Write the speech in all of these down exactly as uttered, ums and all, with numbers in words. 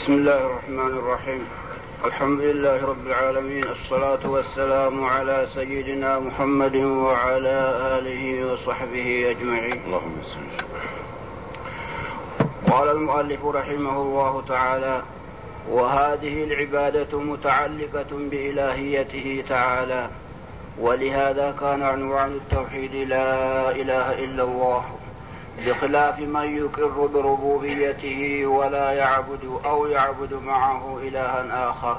بسم الله الرحمن الرحيم. الحمد لله رب العالمين، الصلاة والسلام على سيدنا محمد وعلى آله وصحبه أجمعين. اللهم صل. قال المؤلف رحمه الله تعالى: وهذه العبادة متعلقة بإلهيته تعالى، ولهذا كان عنوان التوحيد لا إله إلا الله، بخلاف من يقر بربوبيته ولا يعبد أو يعبد معه إلها آخر.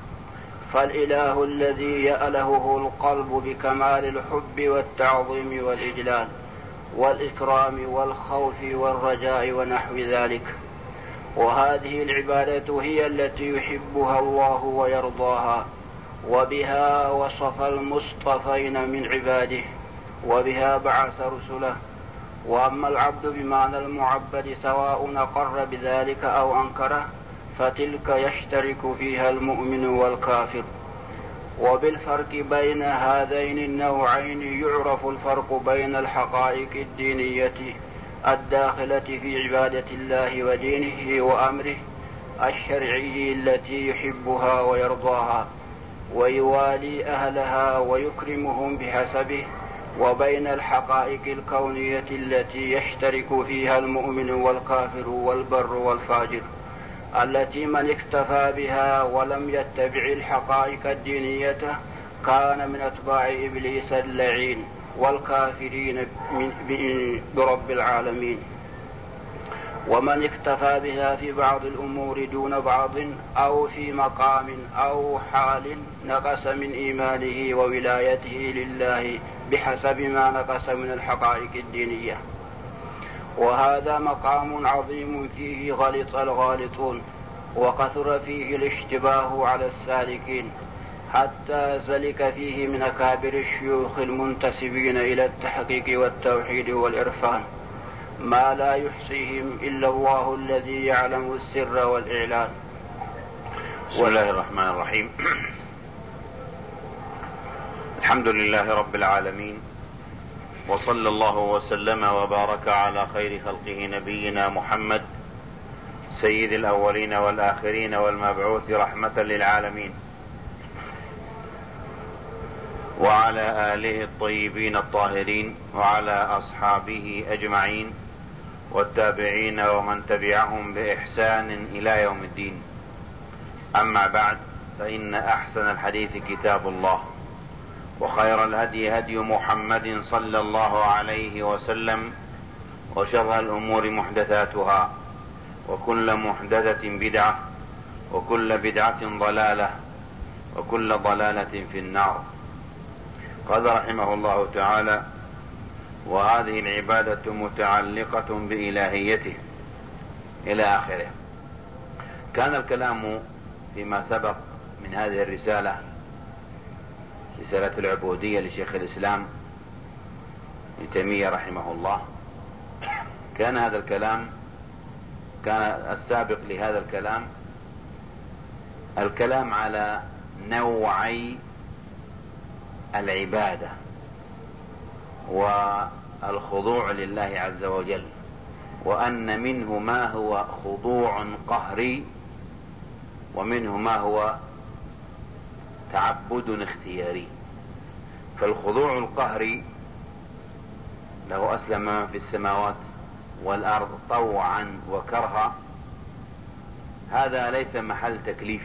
فالإله الذي يألهه القلب بكمال الحب والتعظيم والإجلال والإكرام والخوف والرجاء ونحو ذلك. وهذه العبادة هي التي يحبها الله ويرضاها، وبها وصف المصطفين من عباده، وبها بعث رسله. وأما العبد بمعنى المعبد سواء أقر بذلك أو أنكره، فتلك يشترك فيها المؤمن والكافر. وبالفرق بين هذين النوعين يعرف الفرق بين الحقائق الدينية الداخلة في عبادة الله ودينه وأمره الشرعي التي يحبها ويرضاها ويوالي أهلها ويكرمهم بحسبه، وبين الحقائق الكونية التي يشترك فيها المؤمن والكافر والبر والفاجر، التي من اكتفى بها ولم يتبع الحقائق الدينية كان من أتباع إبليس اللعين والكافرين برب العالمين. ومن اكتفى بها في بعض الأمور دون بعض أو في مقام أو حال نقص من إيمانه وولايته لله بحسب ما نقص من الحقائق الدينية. وهذا مقام عظيم فيه غلط الغالطون، وكثر فيه الاشتباه على السالكين، حتى زلك فيه من أكابر الشيوخ المنتسبين إلى التحقيق والتوحيد والإرفان ما لا يحصيهم إلا الله الذي يعلم السر والإعلان. بسم الله الرحمن الرحيم. الحمد لله رب العالمين، وصلى الله وسلم وبارك على خير خلقه نبينا محمد سيد الأولين والآخرين والمبعوث رحمة للعالمين، وعلى آله الطيبين الطاهرين، وعلى أصحابه أجمعين، والتابعين ومن تبعهم بإحسان إلى يوم الدين. أما بعد، فإن أحسن الحديث كتاب الله، وخير الهدي هدي محمد صلى الله عليه وسلم، وشر الأمور محدثاتها، وكل محدثة بدعة، وكل بدعة ضلالة، وكل ضلالة في النار. قال رحمه الله تعالى: وهذه العبادة متعلقة بإلهيته، إلى آخره. كان الكلام فيما سبق من هذه الرسالة، رسالة العبودية لشيخ الإسلام ابن تيمية رحمه الله، كان هذا الكلام كان السابق لهذا الكلام الكلام على نوعي العبادة والخضوع لله عز وجل، وأن منه ما هو خضوع قهري، ومنه ما هو تعبد اختياري. فالخضوع القهري له أسلم من في السماوات والأرض طوعا وكرها، هذا ليس محل تكليف،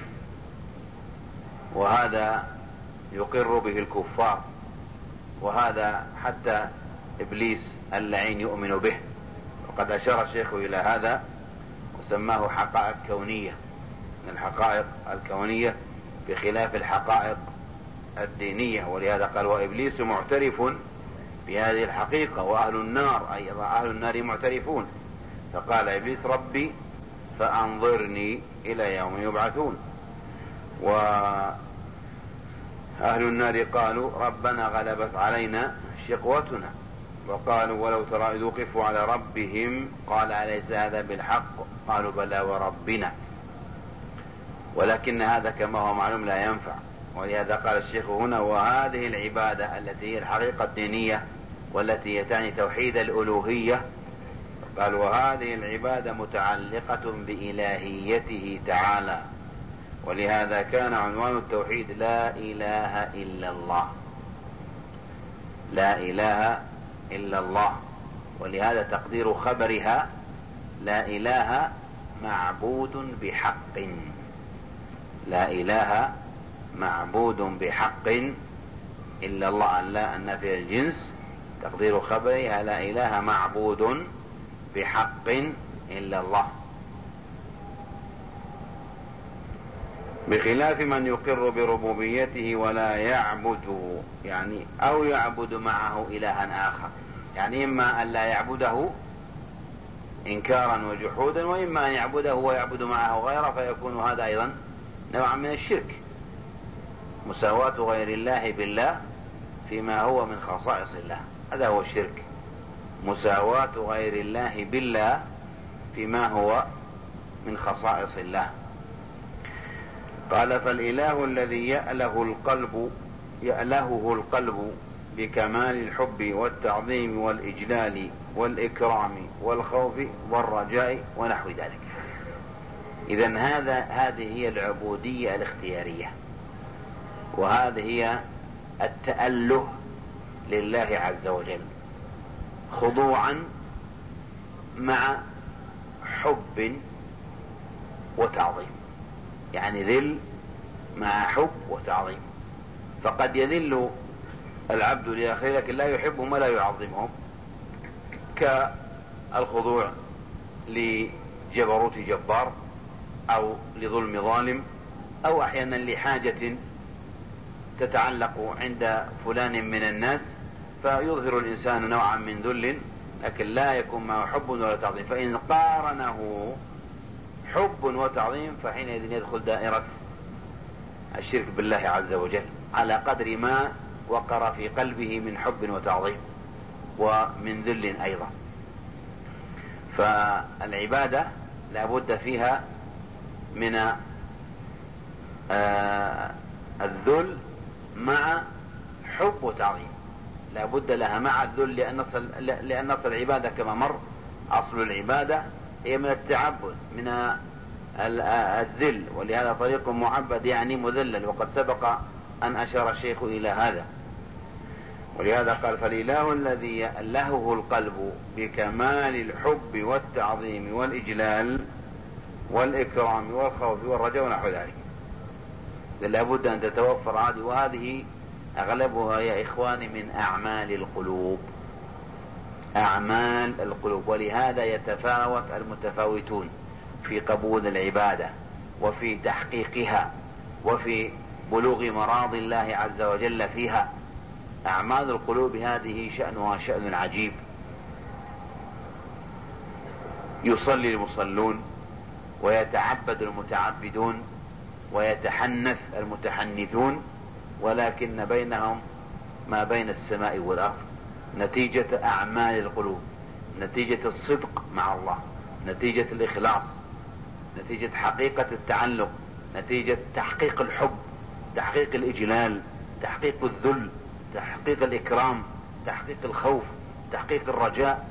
وهذا يقر به الكفار، وهذا حتى إبليس اللعين يؤمن به. وقد أشار الشيخ إلى هذا وسماه حقائق كونية، من الحقائق الكونية بخلاف الحقائق الدينية. ولهذا قال: وإبليس معترف بهذه الحقيقة، وأهل النار أيضا أهل النار معترفون. فقال إبليس: ربي فأنظرني إلى يوم يبعثون. وأهل النار قالوا: ربنا غلبت علينا شقوتنا. وقالوا: ولو ترى إذ وقفوا على ربهم قال أليس هذا بالحق؟ قالوا: بلى وربنا. ولكن هذا كما هو معلوم لا ينفع. ولهذا قال الشيخ هنا: وهذه العبادة التي هي الحقيقة الدينية، والتي تعني توحيد الألوهية، قال وهذه العبادة متعلقة بإلهيته تعالى، ولهذا كان عنوان التوحيد لا إله إلا الله، لا إله إلا الله، ولهذا تقدير خبرها لا إله معبود بحق، لا إله معبود بحق إلا الله، أن لا أن في الجنس تقدير خبرها لا إله معبود بحق إلا الله، بخلاف من يقر بربوبيته ولا يعبده، يعني أو يعبد معه إلها آخر، يعني إما أن لا يعبده إنكارا وجحودا، وإما أن يعبده ويعبد معه غيره، فيكون هذا أيضا نوعا من الشرك، مساواة غير الله بالله فيما هو من خصائص الله، هذا هو الشرك، مساواة غير الله بالله فيما هو من خصائص الله. قال فالإله الذي يأله القلب يألهه القلب بكمال الحب والتعظيم والإجلال والإكرام والخوف والرجاء ونحو ذلك. إذن هذا هذه هي العبودية الاختيارية، وهذه هي التأله لله عز وجل، خضوعا مع حب وتعظيم، يعني ذل مع حب وتعظيم، فقد يذل العبد لآخره لكن لا يحبهم ولا يعظمهم، كالخضوع لجبروت جبار أو لظلم ظالم، أو أحيانا لحاجة تتعلق عند فلان من الناس فيظهر الإنسان نوعا من ذل لكن لا يكون معه حب ولا تعظيم، فإن قارنه حب وتعظيم فحينئذ يدخل دائرة الشرك بالله عز وجل على قدر ما وقر في قلبه من حب وتعظيم ومن ذل أيضا. فالعبادة لا بد فيها من آه الذل مع حب وتعظيم، لا بد لها مع الذل، لأن أصل العبادة كما مر أصل العبادة هي من التعبد من الذل، ولهذا طريق معبد يعني مذلل، وقد سبق أن أشار الشيخ إلى هذا. ولهذا قال فالإله الذي يألهه القلب بكمال الحب والتعظيم والإجلال والإكرام والخوف والرجاء ونحو ذلك، لا بد أن تتوفر هذه، وهذه أغلبها يا إخواني من أعمال القلوب، أعمال القلوب. ولهذا يتفاوت المتفاوتون في قبول العبادة وفي تحقيقها وفي بلوغ مراضي الله عز وجل فيها. أعمال القلوب هذه شأنها شأن عجيب، يصلي المصلون ويتعبد المتعبدون ويتحنث المتحنثون، ولكن بينهم ما بين السماء والأرض، نتيجة أعمال القلوب، نتيجة الصدق مع الله، نتيجة الإخلاص، نتيجة حقيقة التعلق، نتيجة تحقيق الحب، تحقيق الإجلال، تحقيق الذل، تحقيق الإكرام، تحقيق الخوف، تحقيق الرجاء.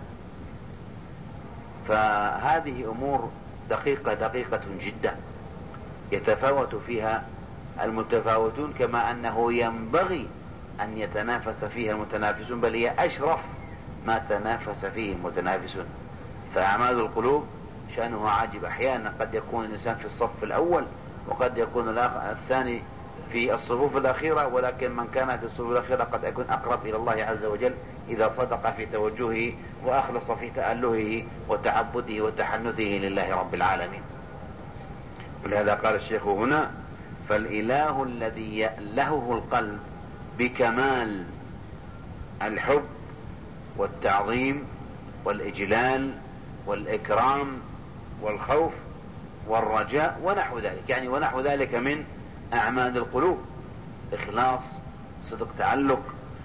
فهذه أمور دقيقة دقيقة جدا يتفاوت فيها المتفاوتون، كما أنه ينبغي أن يتنافس فيها المتنافسون، بل هي أشرف ما تنافس فيه المتنافسون. فأعمال القلوب شأنها عجيب، أحيانا قد يكون الإنسان في الصف الأول وقد يكون الثاني في الصفوف الأخيرة، ولكن من كان في الصفوف الأخيرة قد يكون أقرب إلى الله عز وجل إذا صدق في توجهه وأخلص في تألهه وتعبده وتحنثه لله رب العالمين. ولهذا قال الشيخ هنا فالإله الذي يألهه القلب بكمال الحب والتعظيم والإجلال والإكرام والخوف والرجاء ونحو ذلك، يعني ونحو ذلك من أعمال القلوب، إخلاص، صدق، تعلق،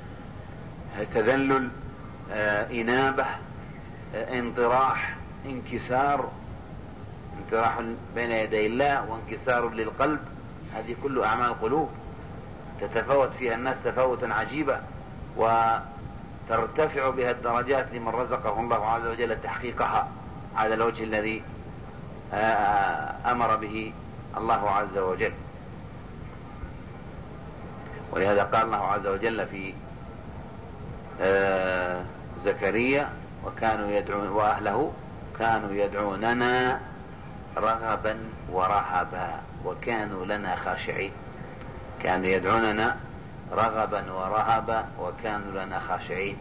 تذلل، آه، إنابة، آه، انطراح، انكسار، انطراح بين يدي الله وانكسار للقلب، هذه كل أعمال القلوب تتفاوت فيها الناس تفاوتا عجيبا. ترتفع بها الدرجات لمن رزقه الله عز وجل تحقيقها على الوجه الذي أمر به الله عز وجل. ولهذا قال الله عز وجل في زكريا وكانوا يدعون وأهله كانوا يدعوننا رغبا ورهبا وكانوا لنا خاشعين. كانوا يدعوننا رغبا ورهبا وكانوا لنا خاشعين.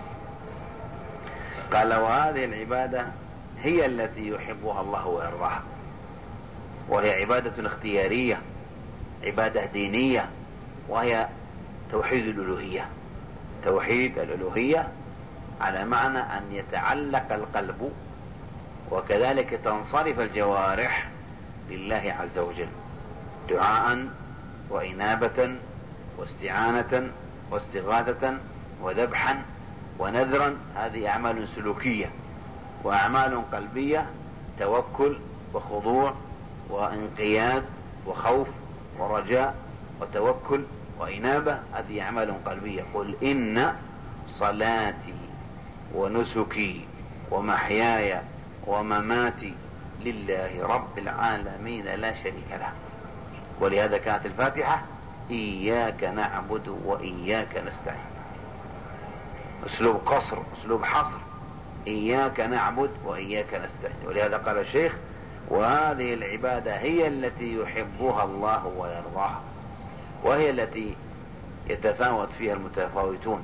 قال وهذه العبادة هي التي يحبها الله ويرضاها، وهي عبادة اختيارية، عبادة دينية، وهي توحيد الألوهية. توحيد الألوهية على معنى أن يتعلق القلب وكذلك تنصرف الجوارح لله عز وجل دعاء وإنابة واستعانة واستغاثة وذبحا ونذرا. هذه أعمال سلوكية، وأعمال قلبية توكل وخضوع وانقياد وخوف ورجاء وتوكل وإنابة. هذه أعمال قلبية. قل إن صلاتي ونسكي ومحياي ومماتي لله رب العالمين لا شريك له. ولهذا كانت الفاتحة إياك نعبد وإياك نستعين، أسلوب قصر، أسلوب حصر، إياك نعبد وإياك نستعين. ولهذا قال الشيخ وهذه العبادة هي التي يحبها الله ويرضاها، وهي التي يتفاوت فيها المتفاوتون.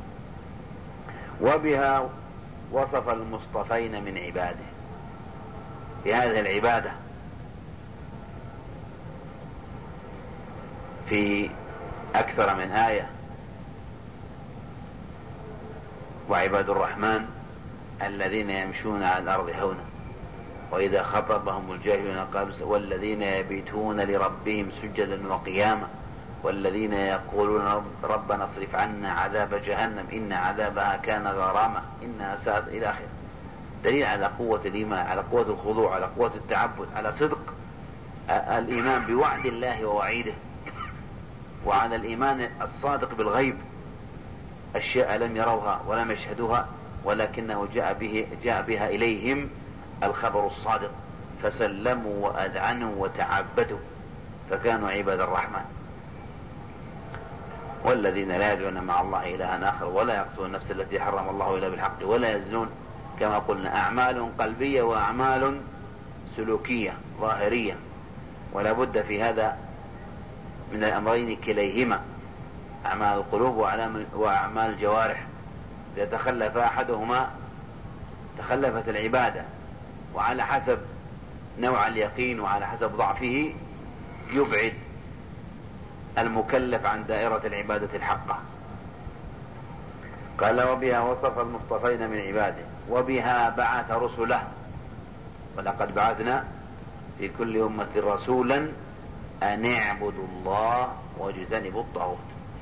وبها وصف المصطفين من عباده بهذه العبادة في أكثر من آية. وعباد الرحمن الذين يمشون على الأرض هونا وإذا خطبهم الجاهلون قالوا والذين يبيتون لربهم سجدا وقياما والذين يقولون ربنا اصرف عنا عذاب جهنم إن عذابها كان غراما إنها ساءت إلى آخره. دليل على قوة الإيمان، على قوة الخضوع، على قوة التعبد، على صدق الإيمان بوعد الله ووعيده، وعلى الإيمان الصادق بالغيب، أشياء لم يروها ولم يشهدوها ولكنه جاء به جاء بها إليهم الخبر الصادق فسلموا وأذعنوا وتعبدوا فكانوا عباد الرحمن. والذين لا يدعون مع الله إلها آخر ولا يقتلون النفس التي حرم الله إلا بالحق ولا يزنون. كما قلنا أعمال قلبية وأعمال سلوكية ظاهرية، ولا بد في هذا من الأمرين كليهما، أعمال القلوب وأعمال الجوارح. إذا تخلف أحدهما تخلفت العبادة، وعلى حسب نوع اليقين وعلى حسب ضعفه يبعد المكلف عن دائرة العبادة الحقة. قال وبها وصف المصطفين من عباده وبها بعث رسله ولقد بعثنا في كل أمة رسولا أن اعبدوا الله واجتنبوا الطاغوت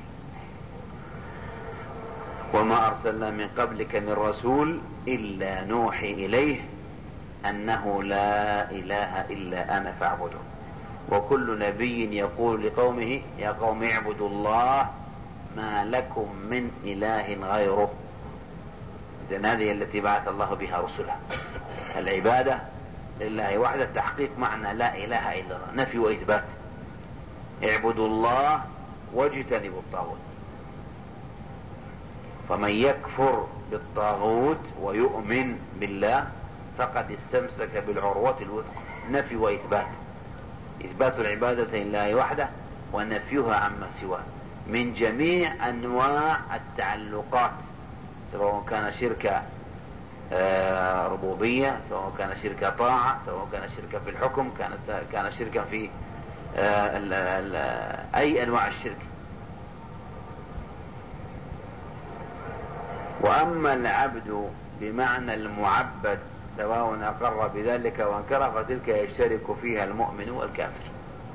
وما أرسلنا من قبلك من رسول إلا نوحي إليه أنه لا إله إلا أنا فاعبدون. وكل نبي يقول لقومه يا قوم اعبدوا الله ما لكم من إله غيره. إذن هذه التي بعث الله بها رسله، العبادة لله وحده، تحقيق معنى لا إله إلا الله، نفي وإثبات. اعبدوا الله واجتنبوا الطاغوت. فمن يكفر بالطاغوت ويؤمن بالله فقد استمسك بالعروة الوثقى. نفي وإثبات، إثبات العبادة لله وحده ونفيها عما سواه من جميع أنواع التعلقات، سواء كان شرك ربوبية، سواء كان شرك طاعة، سواء كان شرك في الحكم، كان كان شركا في ال ال أي أنواع الشرك. وأما العبد بمعنى المعبد سواء أقر بذلك وانكر فتلك يشترك فيها المؤمن والكافر.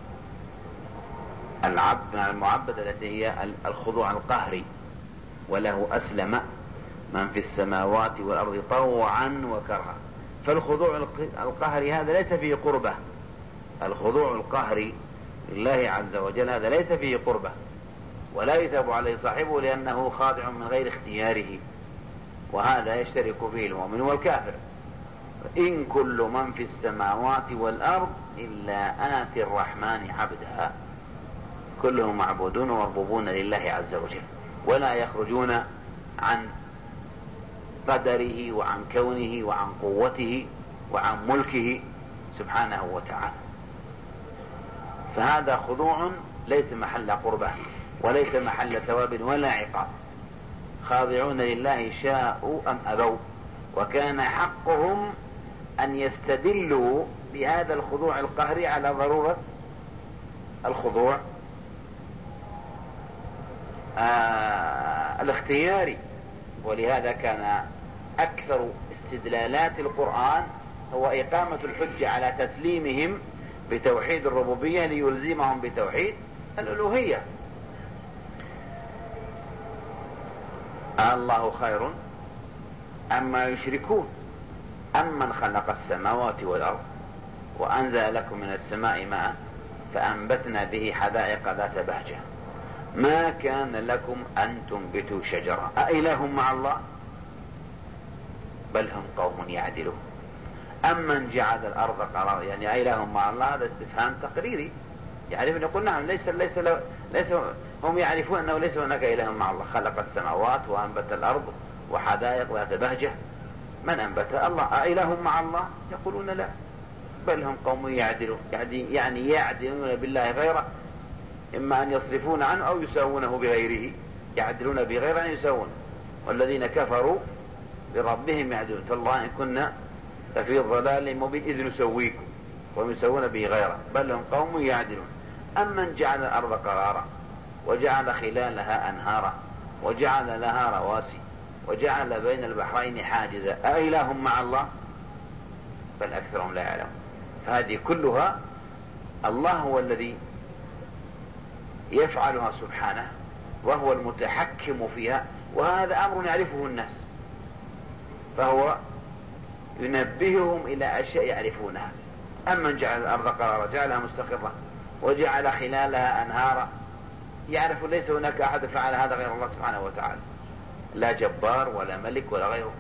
العبد مع المعبد التي هي الخضوع القهري، وله أسلم من في السماوات والأرض طوعا وكرها. فالخضوع القهري هذا ليس فيه قربة، الخضوع القهري لله عز وجل هذا ليس فيه قربة ولا يثاب عليه صاحبه لأنه خاضع من غير اختياره وهذا يشترك فيه المؤمن والكافر. إن كل من في السماوات والأرض إلا آتي الرحمن عبدا، كلهم معبودون ومربوبون لله عز وجل، ولا يخرجون عن قدره وعن كونه وعن قوته وعن ملكه سبحانه وتعالى. فهذا خضوع ليس محل قربة وليس محل ثواب ولا عقاب، خاضعون لله شاءوا أم أبوا، وكان حقهم أن يستدلوا بهذا الخضوع القهري على ضرورة الخضوع آه الاختياري. ولهذا كان أكثر استدلالات القرآن هو إقامة الحجة على تسليمهم بتوحيد الربوبية ليلزمهم بتوحيد الألوهية. الله خير أما يشركون أمن خلق السماوات والأرض وأنزل لكم من السماء ماء فأنبتنا به حدائق ذات بهجة ما كان لكم أن تنبتوا شجرة أإله مع الله بل هم قوم يعدلون. أمن جعل الأرض قرارا، يعني أإله مع الله هذا استفهام تقريري، يعرفون يقول نعم ليس ليس ليس هم يعرفون أنه ليس هناك إله مع الله، خلق السماوات وأنبت الأرض وحدائق ذات بهجة. من أنبت؟ الله. أإله مع الله؟ يقولون لا، بل هم قوم يعدلون، يعني يعني يعدلون بالله غيره، إما أن يصرفون عنه أو يساوونه بغيره، يعدلون بغيره أن يساوون. والذين كفروا بربهم يعدلون تالله إن كنا ففي ضلال مبين إذ نسويكم ويسوون به غيره بل هم قوم يعدلون. أمن جعل الأرض قرارا وجعل خلالها أنهارا وجعل لها رواسي وجعل بين البحرين حاجزا أإله مع الله بل أكثرهم لا يعلمون. فهذه كلها الله هو الذي يفعلها سبحانه وهو المتحكم فيها، وهذا أمر يعرفه الناس، فهو ينبههم إلى أشياء يعرفونها. أمن جعل الأرض قرارا جعلها مستقرة وجعل خلالها أنهارا، يعرف ليس هناك أحد فعل هذا غير الله سبحانه وتعالى، لا جبار ولا ملك ولا غيره.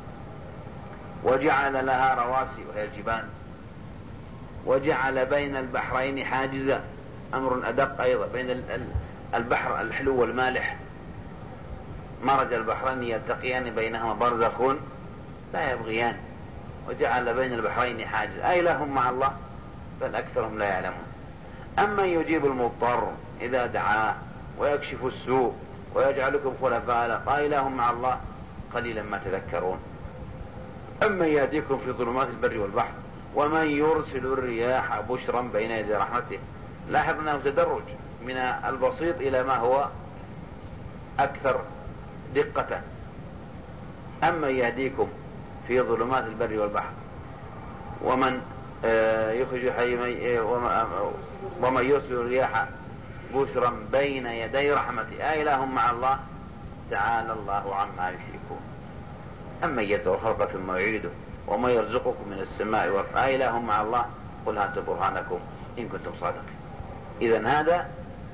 وجعل لها رواسي وهي الجبال وجعل بين البحرين حاجزا، أمر أدق أيضا، بين البحر الحلو والمالح مرج البحرين يلتقيان بينهما برزخ لا يبغيان، وجعل بين البحرين حاجزا أإله مع الله بل أكثرهم لا يعلمون. أمن يجيب المضطر إذا دعاه ويكشف السوء ويجعلكم خلفاء الأرض أإله مع الله قليلا ما تذكرون. أمن يأتيكم في ظلمات البر والبحر ومن يرسل الرياح بشرا بين يدي رحمته. لاحظ أنه تدرج من البسيط إلى ما هو أكثر دقة. أمن يهديكم في ظلمات البر والبحر ومن يخرج حي ومن يرسل الرياح بشرا بين يدي رحمته أإله مع الله تعالى الله عما يشركون. أمن يدعو الخلق ثم يعيده ومن يرزقكم من السماء والأرض أإله مع الله قل هاتوا برهانكم إن كنتم صادقين. إذن هذا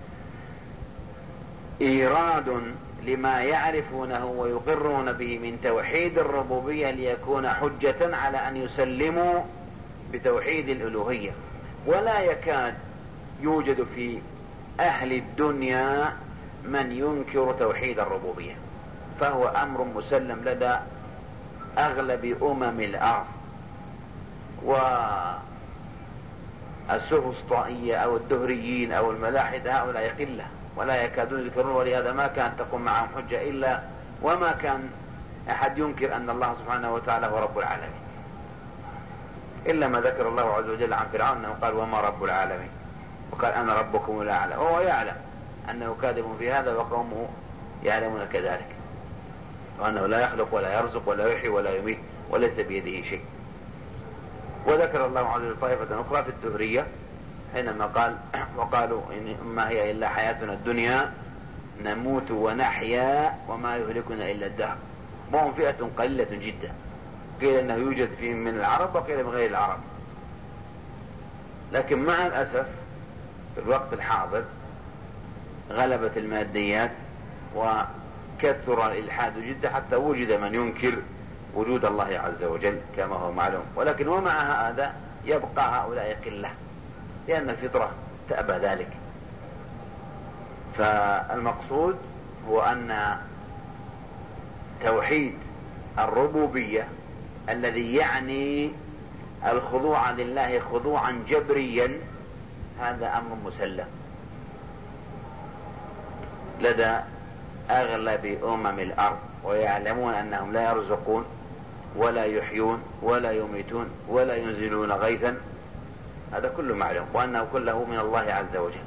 إيراد لما يعرفونه ويقرون به من توحيد الربوبية ليكون حجة على أن يسلموا بتوحيد الألوهية. ولا يكاد يوجد في أهل الدنيا من ينكر توحيد الربوبية، فهو أمر مسلم لدى أغلب أمم الأرض. والسفسطائية أو الدهريين أو الملاحدة هؤلاء قلة ولا يكادون يذكرون، ولهذا ما كان تقوم معهم حجة إلا وما كان أحد ينكر أن الله سبحانه وتعالى هو رب العالمين، إلا ما ذكر الله عز وجل عن فرعون أنه قال وما رب العالمين، وقال أنا ربكم الأعلى، وهو يعلم أنه كاذب في هذا وقومه يعلمون كذلك، وأنه لا يخلق ولا يرزق ولا يحيي ولا يميت وليس بيده شيء. وذكر الله عز وجل طائفة أخرى في الدهرية حينما قال وقالوا إن ما هي إلا حياتنا الدنيا نموت ونحيا وما يهلكنا إلا الدهر. وهم فئة قليلة جدا، قيل أنه يوجد فيهم من العرب وقيل من غير العرب. لكن مع الأسف في الوقت الحاضر غلبت الماديات كثر الإلحاد جدا حتى وجد من ينكر وجود الله عز وجل كما هو معلوم. ولكن ومع هذا يبقى هؤلاء قلة لأن الفطرة تأبى ذلك. فالمقصود هو أن توحيد الربوبية الذي يعني الخضوع لله خضوعا جبريا هذا أمر مسلم لدى أغلب أمم الأرض، ويعلمون أنهم لا يرزقون ولا يحيون ولا يميتون ولا ينزلون غيثا، هذا كله معلوم، وأنه كله من الله عز وجل.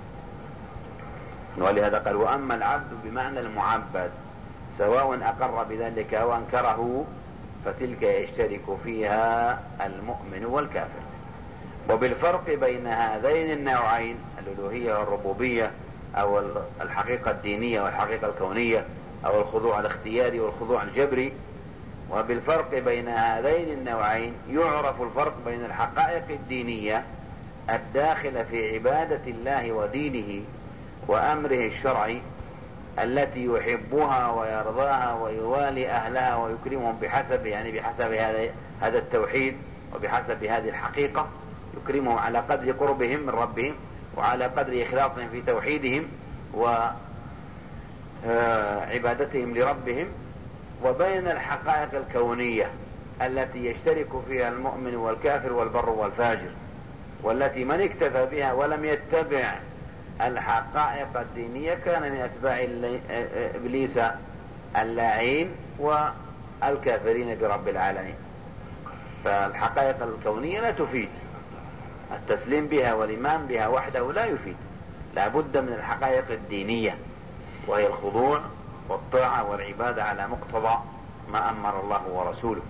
ولهذا قال وأما العبد بمعنى المعبد سواء أقر بذلك أو أنكره فتلك يشترك فيها المؤمن والكافر. وبالفرق بين هذين النوعين الألوهية والربوبية أو الحقيقة الدينية والحقيقة الكونية أو الخضوع الاختياري والخضوع الجبري، وبالفرق بين هذين النوعين يعرف الفرق بين الحقائق الدينية الداخلة في عبادة الله ودينه وأمره الشرعي التي يحبها ويرضاها ويوالي أهلها ويكرمهم بحسب يعني بحسب هذا التوحيد وبحسب هذه الحقيقة، يكرمهم على قدر قربهم من ربهم وعلى قدر إخلاصهم في توحيدهم وعبادتهم لربهم. وبين الحقائق الكونية التي يشترك فيها المؤمن والكافر والبر والفاجر، والتي من اكتفى بها ولم يتبع الحقائق الدينية كان من أتباع إبليس اللاعين والكافرين برب العالمين. فالحقائق الكونية لا تفيد، التسليم بها والإيمان بها وحده لا يفيد، لا بد من الحقائق الدينية وهي الخضوع والطاعة والعبادة على مقتضى ما أمر الله ورسوله.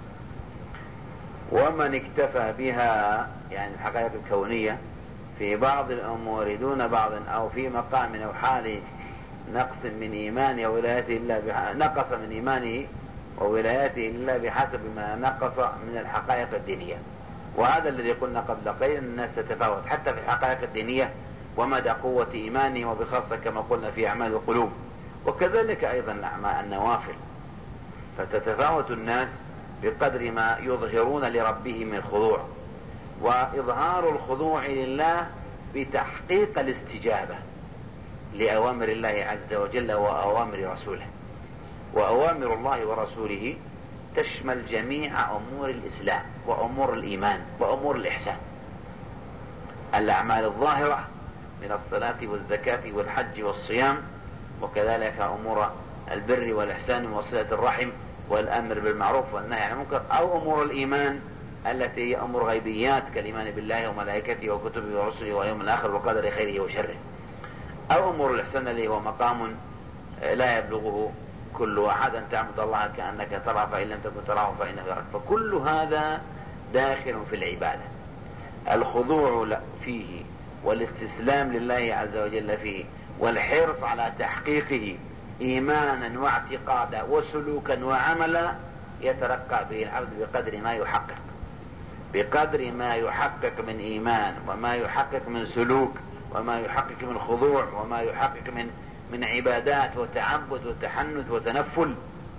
ومن اكتفى بها يعني الحقائق الكونية في بعض الأمور دون بعض أو في مقام أو حال نقص من إيمانه وولايته إلا بح... نقص من إيمانه وولايته إلا بحسب ما نقص من الحقائق الدينية. وهذا الذي قلنا قبل قليل أن الناس تتفاوت حتى في الحقائق الدينية ومدى قوة إيمانه، وبخاصة كما قلنا في أعمال القلوب، وكذلك أيضا النوافل، فتتفاوت الناس بقدر ما يظهرون لربهم من خضوع. وإظهار الخضوع لله بتحقيق الاستجابة لأوامر الله عز وجل وأوامر رسوله. وأوامر الله ورسوله تشمل جميع أمور الإسلام وأمور الإيمان وأمور الإحسان، الأعمال الظاهرة من الصلاة والزكاة والحج والصيام، وكذلك أمور البر والإحسان وصلة الرحم والأمر بالمعروف والنهي عن المنكر، أو أمور الإيمان التي هي أمور غيبيات كالإيمان بالله وملائكته وكتبه ورسله واليوم الآخر وقدر خيره وشره، أو أمور الإحسان الذي هو مقام لا يبلغه كل أحد، أن تعبد الله كأنك ترى فإن لم تكن تراه فإنه يراك. فكل هذا داخل في العبادة، الخضوع فيه والاستسلام لله عز وجل فيه والحرص على تحقيقه إيمانا واعتقادا وسلوكا وعملا يترقى به العبد بقدر ما يحقق بقدر ما يحقق من إيمان وما يحقق من سلوك وما يحقق من خضوع وما يحقق من من عبادات وتعبد وتحنث وتنفل،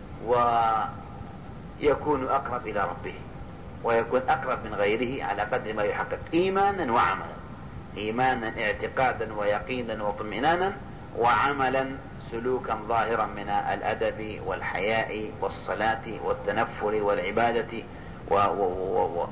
ويكون أقرب إلى ربه ويكون أقرب من غيره على قدر ما يحقق إيمانا وعملا، إيمانا اعتقادا ويقينا واطمئنانا، وعملا سلوكا ظاهرا من الأدب والحياء والصلاة والتنفل والعبادة و و و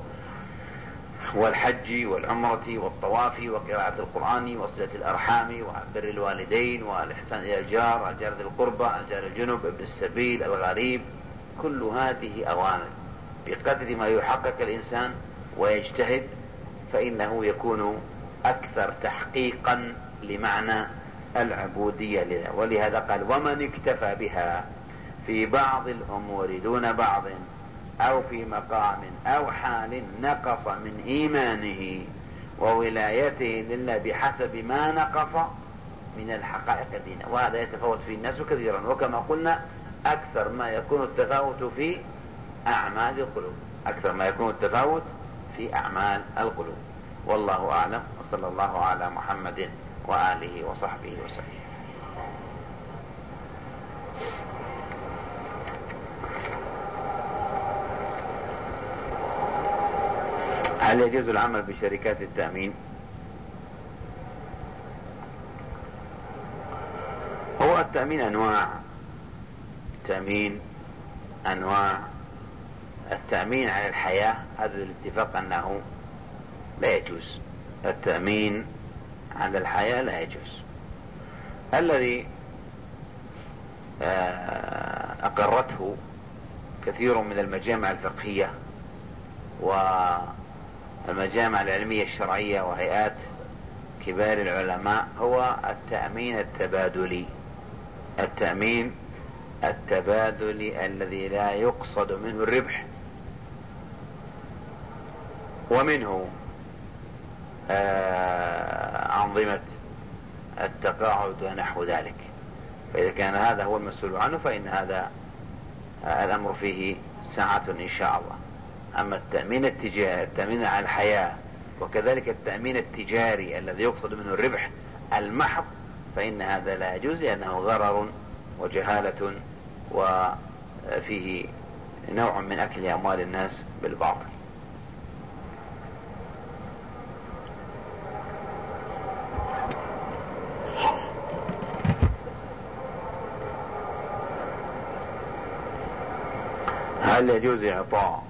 والحج والعمرة والطواف وقراءة القرآن وصلة الأرحام وبر الوالدين والإحسان إلى الجار، الجار ذي القربى، الجار الجنب، ابن السبيل، الغريب. كل هذه أوامر بقدر ما يحقق الإنسان ويجتهد فإنه يكون أكثر تحقيقا لمعنى العبودية لله. ولهذا قال ومن اكتفى بها في بعض الأمور دون بعض أو في مقام أو حال نقص من إيمانه وولايته لله بحسب ما نقص من الحقائق الدينية. وهذا يتفاوت في الناس كثيرا، وكما قلنا أكثر ما يكون التفاوت في أعمال القلوب، أكثر ما يكون التفاوت في أعمال القلوب. والله أعلم، وصلى الله على محمد وآله وصحبه وسلم. هل يجوز العمل بشركات التأمين؟ هو التأمين أنواع، التأمين أنواع. التأمين على الحياة هذا الاتفاق أنه لا يجوز، التأمين على الحياة لا يجوز. الذي أقرته كثير من المجامع الفقهية والمجامع العلمية الشرعية وهيئات كبار العلماء هو التأمين التبادلي. التأمين التبادلي الذي لا يقصد منه الربح، ومنه آه أنظمة التقاعد ونحو ذلك. فإذا كان هذا هو المسؤول عنه فإن هذا آه الأمر فيه ساعة إن شاء الله. أما التأمين التجاري، التأمين على الحياة، وكذلك التأمين التجاري الذي يقصد منه الربح المحض، فإن هذا لا يجوز، لأنه غرر وجهالة وفيه نوع من أكل أموال الناس بالباطل. هل يجوز إعطاء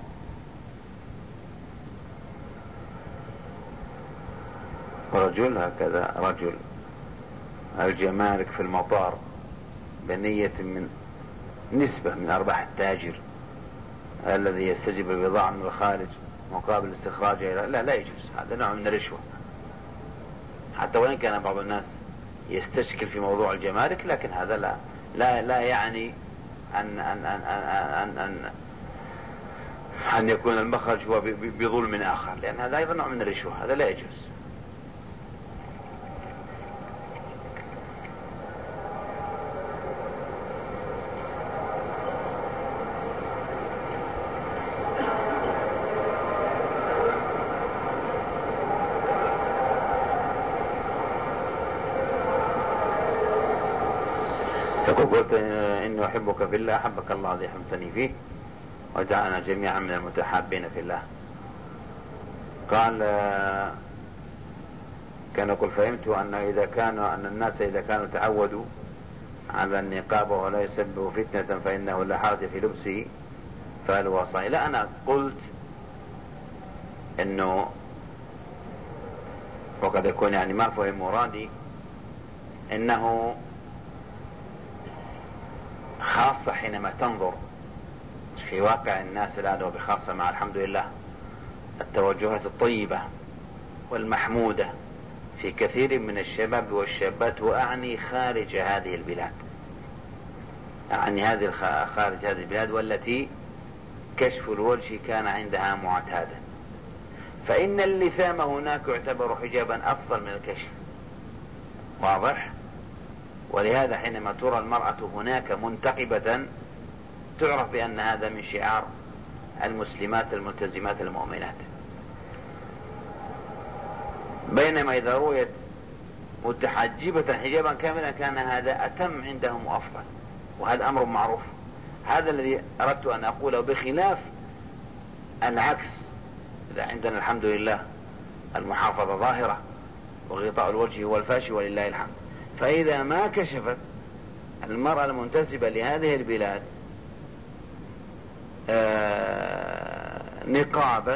رجل هكذا رجل الجمارك في المطار بنية من نسبة من أرباح التاجر الذي يستجلب البضاعة من الخارج مقابل استخراجها؟ لا لا يجوز، هذا نوع من الرشوة. حتى وإن كان بعض الناس يستشكل في موضوع الجمارك، لكن هذا لا لا لا يعني أن أن أن أن أن, أن يكون المخرج هو بظلم آخر، لأن هذا أيضا نوع من الرشوة، هذا لا يجوز. قلت إني أحبك في الله أحبك الله الذي أحببتني فيه وجعلنا جميعا من المتحابين في الله. قال كان يقول فهمت أن إذا كانوا أن الناس إذا كانوا تعودوا على النقاب ولا يسبب فتنة فإنه لا حرج في لبسه فهل هو صحيح؟ لا، أنا قلت إنه وقد يكون يعني ما فهم مرادي إنه خاصة حينما تنظر في واقع الناس الآن، وبخاصة مع الحمد لله التوجهات الطيبة والمحمودة في كثير من الشباب والشابات، وأعني خارج هذه البلاد، أعني هذه خارج هذه البلاد والتي كشف الوجه كان عندها معتادا، فإن اللثام هناك يعتبر حجابا أفضل من الكشف، واضح؟ ولهذا حينما ترى المرأة هناك منتقبة تعرف بأن هذا من شعار المسلمات الملتزمات المؤمنات، بينما إذا رؤيت متحجبة حجابا كاملا كان هذا أتم عندهم وأفضل، وهذا أمر معروف. هذا الذي أردت أن أقوله، بخلاف العكس. إذا عندنا الحمد لله المحافظة ظاهرة وغطاء الوجه هو الفاشي ولله الحمد، فإذا ما كشفت المرأة المنتسبة لهذه البلاد نقابا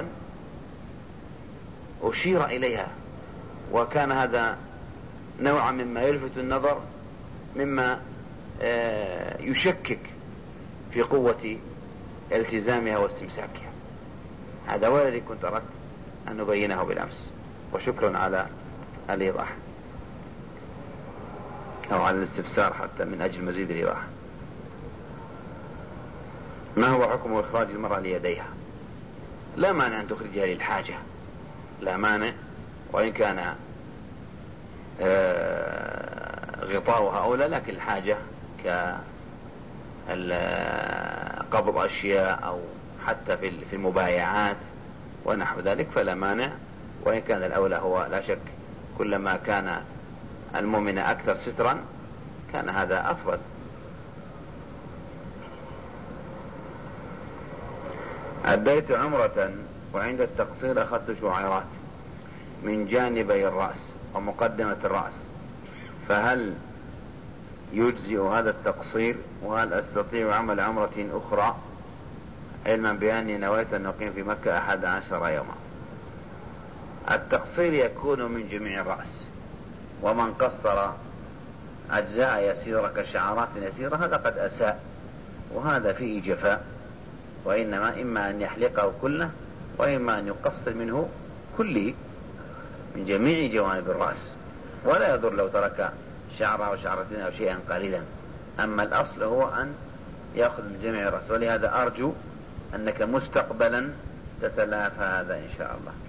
أشير إليها، وكان هذا نوعا مما يلفت النظر، مما يشكك في قوة التزامها واستمساكها. هذا هو الذي كنت أردت أن نبينه بالأمس، وشكرا على الإيضاح أو على الاستفسار حتى من أجل مزيد الإيضاح. ما هو حكم إخراج المرأة ليديها؟ لا مانع أن تخرجها للحاجة، لا مانع، وإن كان غطاؤها أولى، لكن الحاجة كقبض أشياء أو حتى في المبايعات ونحو ذلك فلا مانع، وإن كان الأولى هو لا شك كلما كان المؤمن أكثر سترا كان هذا أفضل. أديت عمرة وعند التقصير أخذت شعيرات من جانبي الرأس ومقدمة الرأس، فهل يجزئ هذا التقصير؟ وهل أستطيع عمل عمرة أخرى علما بأني نويت أن أقيم في مكة أحد عشر يوما؟ التقصير يكون من جميع الرأس، ومن قصر أجزاء يسيرة كشعرات يسيرة هذا قد أساء، وهذا فيه جفاء، وإنما إما أن يحلقه كله وإما أن يقصر منه كله من جميع جوانب الرأس، ولا يضر لو ترك شعرة أو شعرتين أو شيئا قليلا. أما الأصل هو أن يأخذ من جميع الرأس، ولهذا أرجو أنك مستقبلا تتلافى هذا إن شاء الله.